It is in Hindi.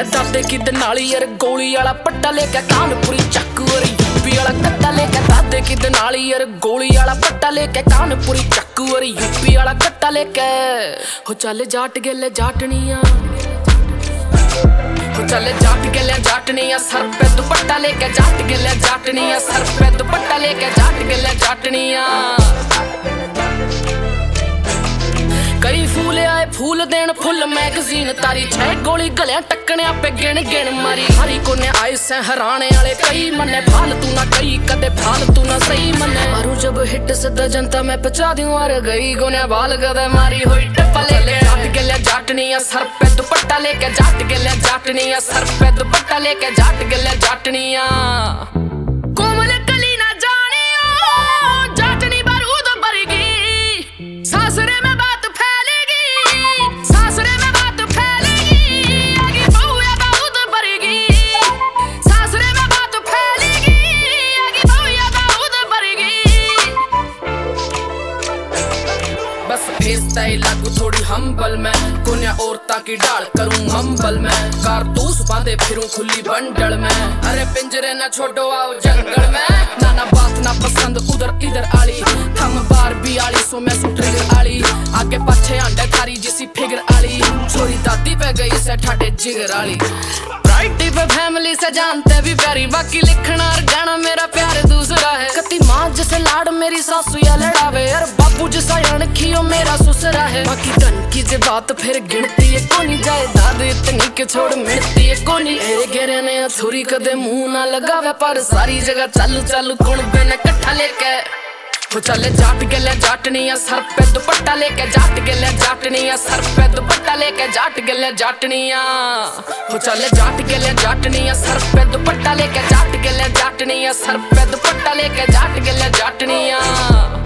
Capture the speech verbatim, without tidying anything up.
मैं दादे की दनाली यार गोली वाला पट्टा लेके कानपुरी चक्कू और यूपी वाला कट्टा लेके दादे की दनाली यार गोली वाला पट्टा लेके कानपुरी चक्कू और यूपी वाला कट्टा लेके हो चल जाट गेले जाटनिया हो चल जाट गेले जाटनिया सर पे दुपट्टा लेके जाट गेले जाटनिया सर पे दुपट्टा लेके जाट गेले जाटनिया कई फूल आए फूल देन फुल मैगजीन तारी छह गोली गलिया टक्कने पे गिन गिन मारी हरी कोने आए से हराने वाले कई मने फालतू ना कई कदे फालतू ना सही मने मारू जब हिट सदा जनता मैं पचा दूं और गई गोने बाल कदे मारी हुई टपले ले जाट गेले जाटनिया सर पे दुपट्टा लेके जाट गेले जाटनिया सर पे दुपट्टा लेके जाट गेले जाटनिया कोमल कली ना जानियो जाटनी बारूद बरगी सासरे में स्टाइल लागू थोड़ी हम्बल में कोन्या औरता की डाल करूं हम्बल में कारतूस बांधे फिरूं खुली बंडल में अरे पिंजरे ना छोड़ो आओ जंगल में ना ना बात ना पसंद उधर इधर आली हम बार भी आली सो मैं सो ट्रिगर आली आगे पीछे अंडे थारी जिसी फिगर आली छोरी दादी पे गई से ठाटे जिगर आली राइटी पे फैमिली से जानते भी प्यारी बाकी लिखना और गाना मेरा प्यार दूसरा है कति माँ जैसे लाड मेरी सासू या लड़ावे यार बाबू जैसा अणखियो मेरा ससुरा है बाकी धन की जे बात फिर गिनती है कोनी जाए दाद इतनी के छोड़ मिलती है कोनी एरे गेरे ने छुरी कदे मुंह ना लगावे पर सारी जगह चालू चालू कौन बेने कट्ठा लेके हो चले जाट गेले जाटनिया सर पे दुपट्टा लेके जाट गेले जाटनिया सर पे दुपट्टा लेके जाट गेले जाटनिया हो चले जाट गेले जाटनिया सर पे दुपट्टा लेके जाट गेले जाटनिया सर पे दुपट्टा लेके जाट गेले जाटनिया